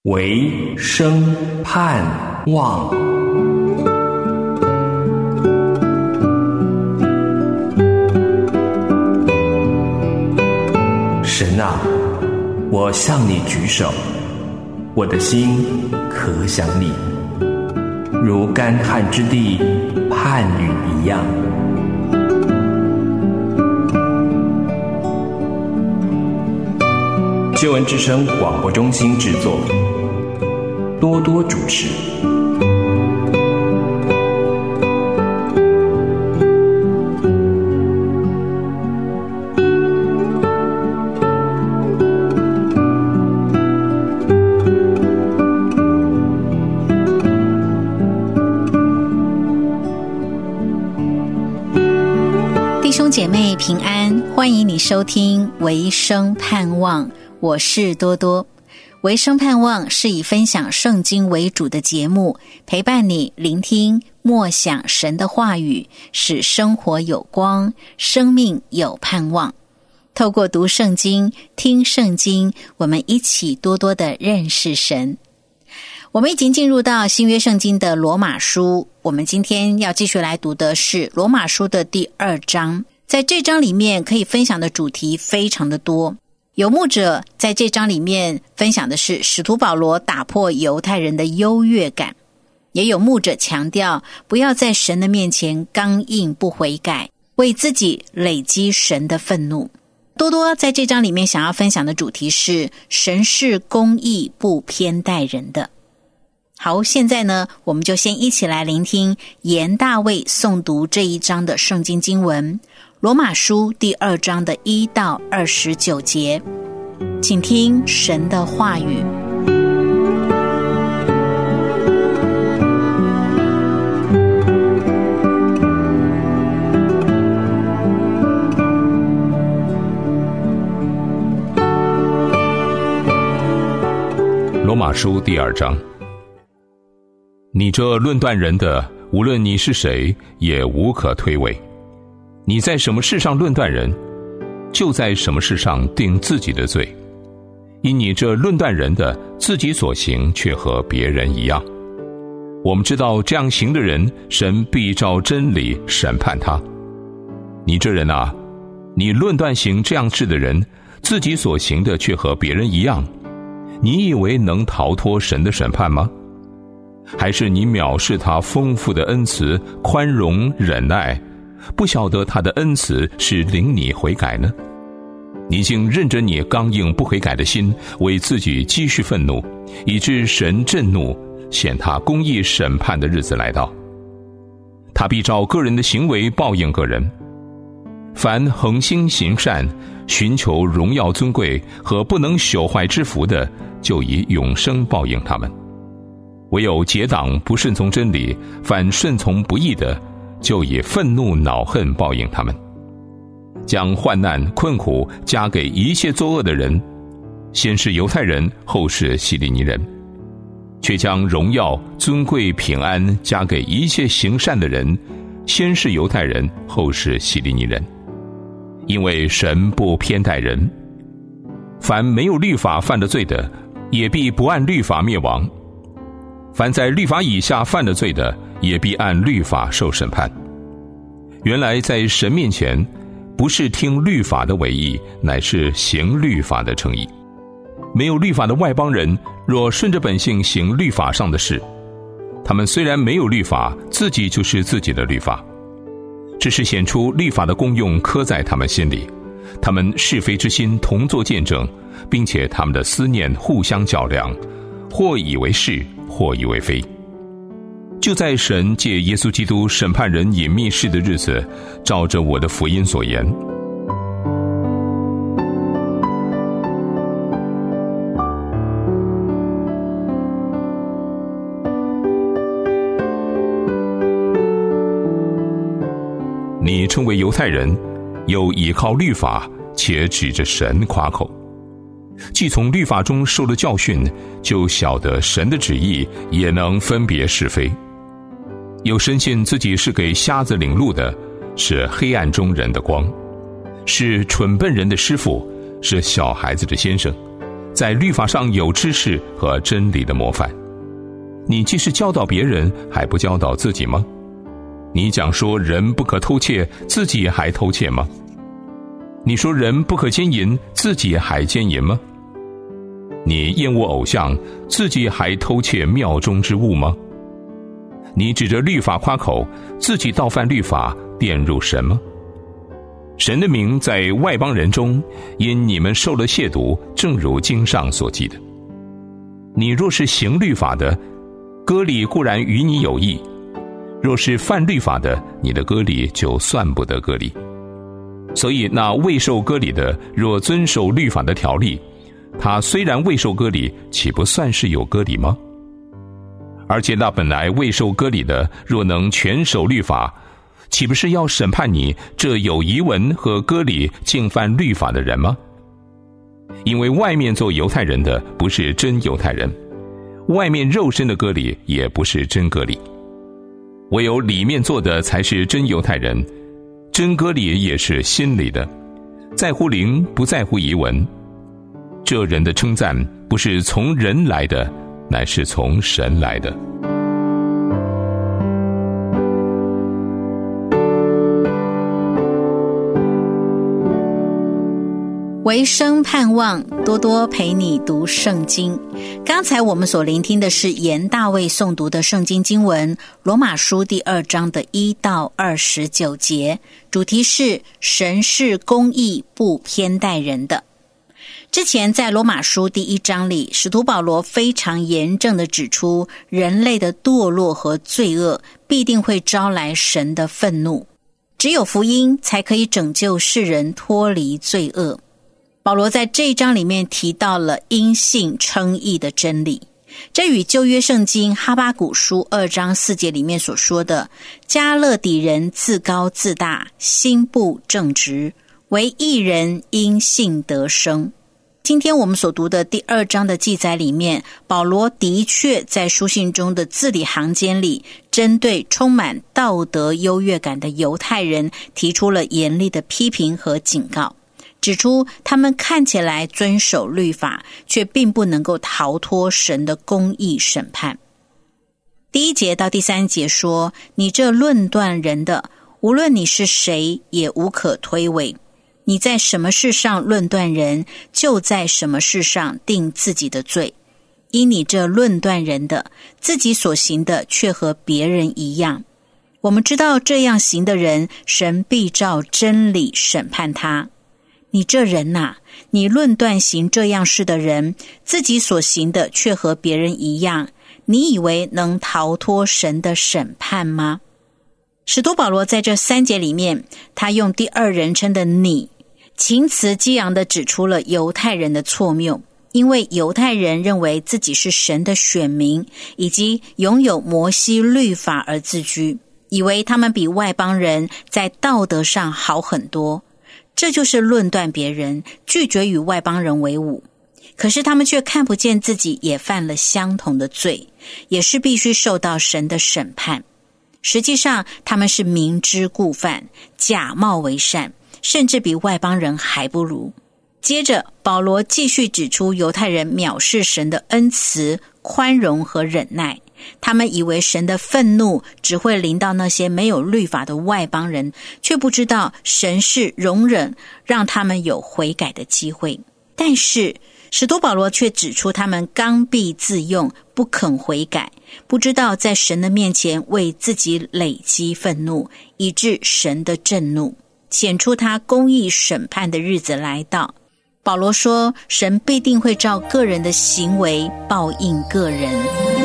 唯生盼望。神啊，我向你举手，我的心可想你，如干旱之地盼雨一样。救恩之声广播中心制作，多多主持。 弟兄姐妹平安，欢迎你收听唯生盼望，我是多多。唯生盼望是以分享圣经为主的节目，陪伴你聆听默想神的话语，使生活有光，生命有盼望。透过读圣经、听圣经，我们一起多多的认识神。我们已经进入到新约圣经的罗马书，我们今天要继续来读的是罗马书的第2章。在这章里面可以分享的主题非常的多，有牧者在这章里面分享的是使徒保罗打破犹太人的优越感，也有牧者强调不要在神的面前刚硬不悔改，为自己累积神的愤怒。多多在这章里面想要分享的主题是神是公义不偏待人的。好，现在呢，我们就先一起来聆听严大卫诵读这一章的圣经经文，罗马书第2章的1到29节，请听神的话语。 罗马书第2章，你这论断人的，无论你是谁，也无可推诿。你在什么事上论断人，就在什么事上定自己的罪。因你这论断人的，自己所行却和别人一样。我们知道这样行的人，神必照真理审判他。你这人啊，你论断行这样事的人，自己所行的却和别人一样，你以为能逃脱神的审判吗？还是你藐视他丰富的恩慈、宽容、忍耐，不晓得他的恩慈是领你悔改呢？你竟认着你刚硬不悔改的心，为自己积蓄愤怒，以致神震怒，显他公义审判的日子来到。他必照个人的行为报应个人。凡恒心行善、寻求荣耀尊贵和不能朽坏之福的，就以永生报应他们。唯有结党不顺从真理，反顺从不义的，就以愤怒恼恨报应他们。将患难困苦加给一切作恶的人，先是犹太人，后是希利尼人，却将荣耀尊贵平安加给一切行善的人，先是犹太人，后是希利尼人。因为神不偏待人，凡没有律法犯的罪的，也必不按律法灭亡；凡在律法以下犯的罪的，也必按律法受审判。原来在神面前，不是听律法的为义，乃是行律法的称义。没有律法的外邦人，若顺着本性行律法上的事，他们虽然没有律法，自己就是自己的律法。只是显出律法的功用刻在他们心里，他们是非之心同作见证，并且他们的思念互相较量，或以为是，或以为非。就在神借耶稣基督审判人隐秘事的日子，照着我的福音所言，你称为犹太人，又倚靠律法，且指着神夸口。既从律法中受了教训，就晓得神的旨意，也能分别是非。又深信自己是给瞎子领路的，是黑暗中人的光，是蠢笨人的师傅，是小孩子的先生， 在律法上有知识和真理的模范。你既是教导别人，还不教导自己吗？你讲说人不可偷窃，自己还偷窃吗？你说人不可奸淫，自己还奸淫吗？你厌恶偶像，自己还偷窃庙中之物吗？你指着律法夸口，自己倒犯律法，玷辱神吗？神的名在外邦人中，因你们受了亵渎，正如经上所记的。你若是行律法的，割礼固然与你有益；若是犯律法的，你的割礼就算不得割礼。所以那未受割礼的，若遵守律法的条例，他虽然未受割礼，岂不算是有割礼吗？而且那本来未受割礼的，若能全守律法，岂不是要审判你这有遗文和割礼竟犯律法的人吗？因为外面做犹太人的不是真犹太人，外面肉身的割礼也不是真割礼，唯有里面做的才是真犹太人。真割礼也是心里的，在乎灵，不在乎遗文。这人的称赞不是从人来的，乃是从神来的。 唯生盼望，多多陪你读圣经。刚才我们所聆听的是严大卫诵读的圣经经文，罗马书第2章的1到29节，主题是神是公义，不偏待人的。之前在罗马书第1章里，使徒保罗非常严正地指出，人类的堕落和罪恶必定会招来神的愤怒，只有福音才可以拯救世人脱离罪恶。保罗在这一章里面提到了因信称义的真理，这与旧约圣经哈巴谷书2章4节里面所说的加勒底人自高自大，心不正直，唯义人因信得生。今天我们所读的第2章的记载里面，保罗的确在书信中的字里行间里，针对充满道德优越感的犹太人提出了严厉的批评和警告，指出他们看起来遵守律法，却并不能够逃脱神的公义审判。第1节到第3节说，你这论断人的，无论你是谁，也无可推诿。你在什么事上论断人，就在什么事上定自己的罪。因你这论断人的，自己所行的却和别人一样。我们知道这样行的人，神必照真理审判他。你这人哪，你论断行这样事的人，自己所行的却和别人一样，你以为能逃脱神的审判吗？使徒保罗在这3节里面，他用第2人称的你，情词激昂地指出了犹太人的错谬，因为犹太人认为自己是神的选民，以及拥有摩西律法而自居，以为他们比外邦人在道德上好很多，这就是论断别人，拒绝与外邦人为伍。可是他们却看不见自己也犯了相同的罪，也是必须受到神的审判。实际上他们是明知故犯，假冒为善，甚至比外邦人还不如。接着保罗继续指出犹太人藐视神的恩慈、宽容和忍耐，他们以为神的愤怒只会临到那些没有律法的外邦人，却不知道神是容忍，让他们有悔改的机会。但是使徒保罗却指出他们刚愎自用，不肯悔改，不知道在神的面前为自己累积愤怒，以致神的震怒，显出他公义审判的日子来到。保罗说，神必定会照个人的行为报应个人。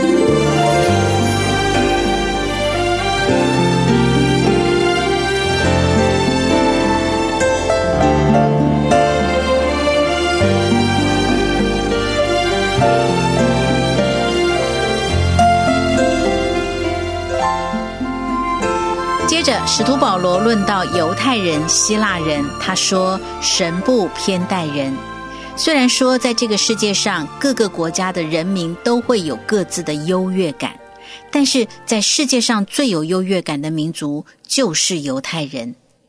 接着使徒保罗论到犹太人、希腊人，他说神不偏待人。虽然说在这个世界上各个国家的人民都会有各自的优越感，但是在世界上最有优越感的民族就是犹太人。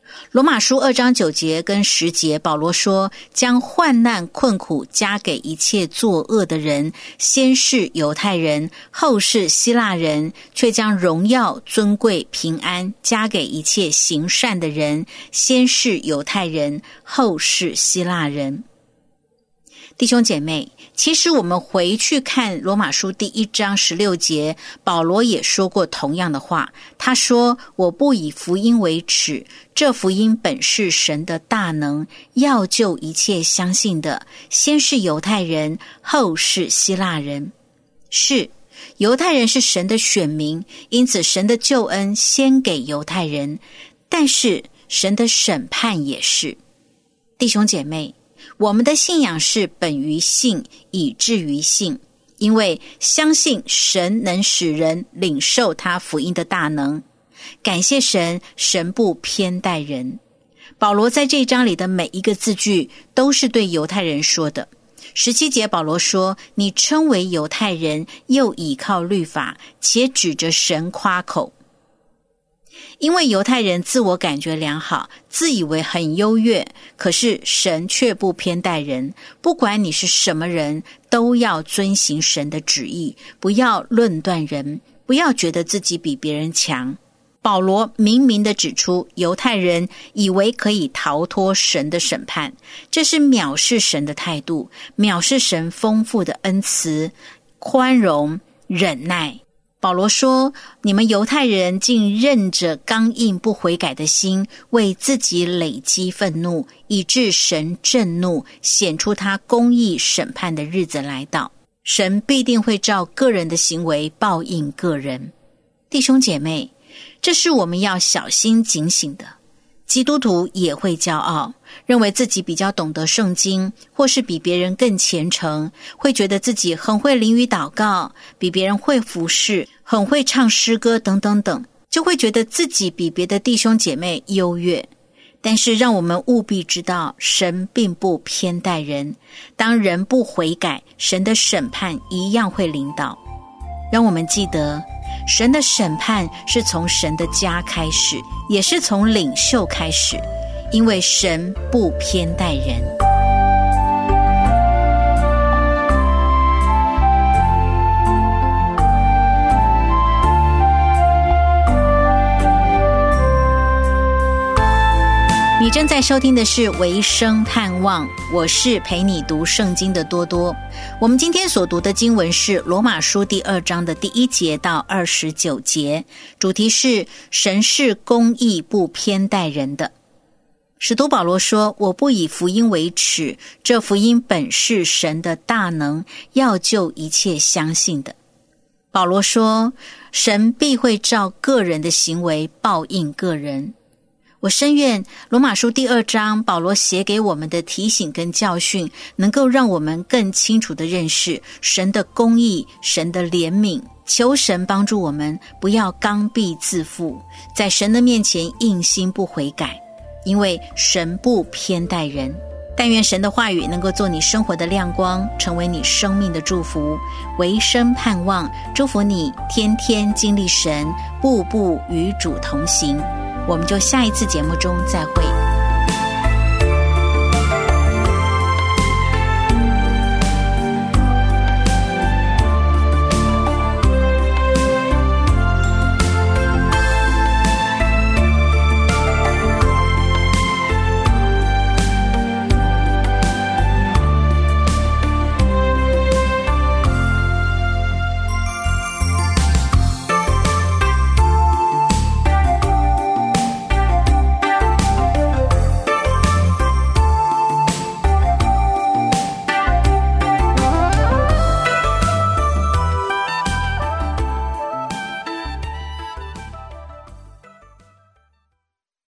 罗马书2章9节跟10节，保罗说，将患难困苦加给一切作恶的人，先是犹太人，后是希腊人，却将荣耀尊贵平安加给一切行善的人，先是犹太人，后是希腊人。弟兄姐妹，其实我们回去看罗马书第1章16节，保罗也说过同样的话。他说，我不以福音为耻，这福音本是神的大能，要救一切相信的，先是犹太人，后是希腊人。是，犹太人是神的选民，因此神的救恩先给犹太人，但是神的审判也是。弟兄姐妹，我们的信仰是本于信，以至于信，因为相信神能使人领受他福音的大能。感谢神，神不偏待人。保罗在这一章里的每一个字句都是对犹太人说的。17节保罗说，你称为犹太人，又倚靠律法，且指着神夸口。因为犹太人自我感觉良好，自以为很优越，可是神却不偏待人，不管你是什么人，都要遵行神的旨意，不要论断人，不要觉得自己比别人强。保罗明明地指出，犹太人以为可以逃脱神的审判，这是藐视神的态度，藐视神丰富的恩慈、宽容、忍耐。保罗说，你们犹太人竟任着刚硬不悔改的心，为自己累积愤怒，以致神震怒，显出他公义审判的日子来到。神必定会照个人的行为报应个人。弟兄姐妹，这是我们要小心警醒的。基督徒也会骄傲，认为自己比较懂得圣经，或是比别人更虔诚，会觉得自己很会淋雨祷告，比别人会服侍，很会唱诗歌等等等，就会觉得自己比别的弟兄姐妹优越。但是让我们务必知道，神并不偏待人，当人不悔改，神的审判一样会临到。让我们记得，神的审判是从神的家开始，也是从领袖开始，因为神不偏待人。你正在收听的是维生盼望，我是陪你读圣经的多多。我们今天所读的经文是罗马书第2章的第1节到29节，主题是神是公义不偏待人的。使徒保罗说，我不以福音为耻，这福音本是神的大能，要救一切相信的。保罗说，神必会照个人的行为报应个人。我深愿罗马书第2章保罗写给我们的提醒跟教训，能够让我们更清楚地认识神的公义、神的怜悯。求神帮助我们不要刚愎自负，在神的面前硬心不悔改，因为神不偏待人。但愿神的话语能够做你生活的亮光，成为你生命的祝福。唯生盼望，祝福你天天经历神，步步与主同行。我们就下一次节目中再会。